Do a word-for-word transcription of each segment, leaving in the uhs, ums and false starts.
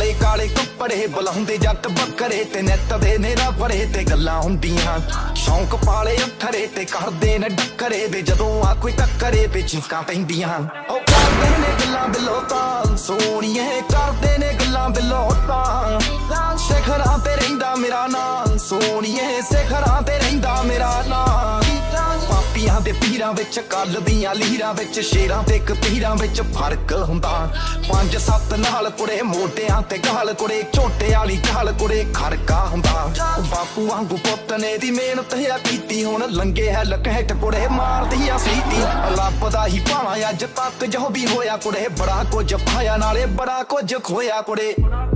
ਪਾਏ ਕਾਲੇ ਕੱਪੜੇ ਬੁਲਾਉਂਦੇ ਜੱਟ ਬੱਕਰੇ ਤੇ ਨਿੱਤ ਦੇ ਨੇਰਾ ਫੜੇ ਤੇ ਗੱਲਾਂ ਹੁੰਦੀਆਂ ਸ਼ੌਂਕ ਪਾਲੇ ਅੱਖਰੇ ਤੇ ਕਰਦੇ ਨੇ ਡੱਕਰੇ ਵੇ ਜਦੋਂ ਆ ਕੋਈ ਟੱਕਰੇ ਵੇ ਚੀਕਾਂ ਪੈਂਦੀਆਂ ਉਹ ਕਰਦੇ ਨੇ ਗੱਲਾਂ ਬਿਲੋ ਤਾਂ ਸੋਹਣੀਏ ਕਰਦੇ ਨੇ ਗੱਲਾਂ ਬਿਲੋ ਤਾਂ ਸਿਖਰਾਂ ਤੇ ਰਹਿੰਦਾ ਮੇਰਾ ਨਾਂ ਸੋਹਣੀਏ ਸਿਖਰਾਂ ਤੇ ਰਹਿੰਦਾ ਮੇਰਾ ਨਾਂ ਪਾਪੀਆਂ ਦੇ ਪੀਰਾਂ ਵਿੱਚ ਕੱਲ ਦੀਆਂ ਲੀਰਾਂ ਵਿੱਚ ਸ਼ੇਰਾਂ ਤੇ ਕਤੀਰਾਂ ਵਿੱਚ ਫਰਕ ਹੁੰਦਾ ਪੰਜ ਸੱਤ ਨਾਲ ਕੁੜੇ ਮੋਢਿਆਂ ਤੇ ਗਾਲ ਕੁੜੇ ਝੋਟੇ ਵਾਲੀ ਗਾਲ ਕੁੜੇ ਖਰਕਾ ਹੁੰਦਾ ਬਾਪੂ ਵਾਂਗੂ ਪੁੱਤ ਨੇ ਦੀ ਮਿਹਨਤ ਆ ਕੀਤੀ ਹੁਣ ਲੰਗੇ ਹੈ ਲਕਹਿਟ ਕੁੜੇ ਮਾਰਦੀ ਆ ਸੀਟੀ ਲੱਭਦਾ ਹੀ ਭਾਵਾਂ ਅੱਜ ਤੱਕ ਜੋ ਵੀ ਹੋਇਆ ਕੁੜੇ ਬੜਾ ਕੁਝ ਪਾਇਆ ਨਾਲੇ ਬੜਾ ਕੁਝ ਖੋਇਆ ਕੁੜੇ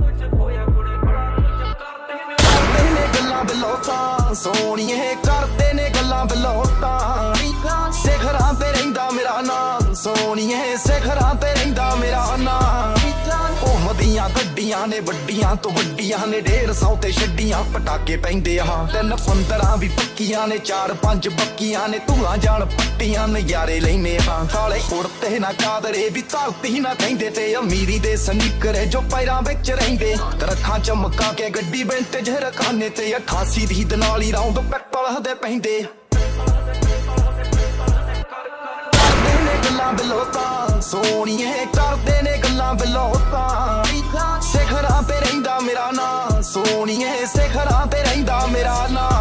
ਕਰਦੇ ਨੇ ਗੱਲਾਂ ਬਿਲੋ ਤਾਂ ਸੋਹਣੀਏ ਕਰਦੇ ਨੇ ਗੱਲਾਂ ਬਿਲੋ ਤਾਂ ਸਿਖਰਾਂ ਤੇ ਰਹਿੰਦਾ ਮੇਰਾ ਨਾਂ ਸੋਹਣੀਏ ਸਿਖਰਾਂ ਤੇ ਰਹਿੰਦਾ ਮੇਰਾ ਨਾਂ ਘੁੰਮਦੀਆਂ ਗੱਡੀਆਂ ਨੇ ਵੱਡੀਆਂ ਤੋਂ ਵੱਡੀਆਂ ਨੇ ਡੇਢ ਸੌ ਤੇ ਛੱਡੀਆਂ ਪਟਾਕੇ ਪੈਂਦੇ ਆ ਤਿੰਨ ਪੰਦਰਾਂ ਵੀ ਪੱਕੀਆਂ ਨੇ ਚਾਰ ਪੰਜ ਬੱਕੀਆਂ ਨੇ ਧੂਆਂ ਜਾਣ ਪੱਟੀਆਂ ਨਜ਼ਾਰੇ ਲੈਨੇ ਆ ਕਾਲੇ ਕੁੜਤੇ ਨਾ ਕਾਦਰੇ ਵੀ ਧਰਤੀ ਨਾ ਕਹਿੰਦੇ ਤੇ ਅਮੀਰੀ ਦੇ ਸਨੀਕਰ ਜੋ ਪੈਰਾਂ ਵਿੱਚ ਰਹਿੰਦੇ ਰੱਖਾਂ ਚਮਕਾ ਕੇ ਗੱਡੀ ਵਿੰਟੇਜ ਰਖਾਨੇ ਤੇ ਅਠਾਸੀ ਦੀ ਦਨਾਲੀ ਰੌਂਦ ਪੈਟਰੋਲ ਦੇ ਪੈਂਦੇ ਗੱਲਾਂ ਬਿਲੋ ਤਾਂ ਸੋਹਣੀਏ ਕਰਦੇ ਨੇ ਗੱਲਾਂ ਬਿਲੋ ਤਾਂ ਸਿਖਰਾਂ ਤੇ ਰਹਿੰਦਾ ਮੇਰਾ ਨਾਂ ਸੋਹਣੀਏ ਸਿਖਰਾਂ ਤੇ ਰਹਿੰਦਾ ਮੇਰਾ ਨਾਂ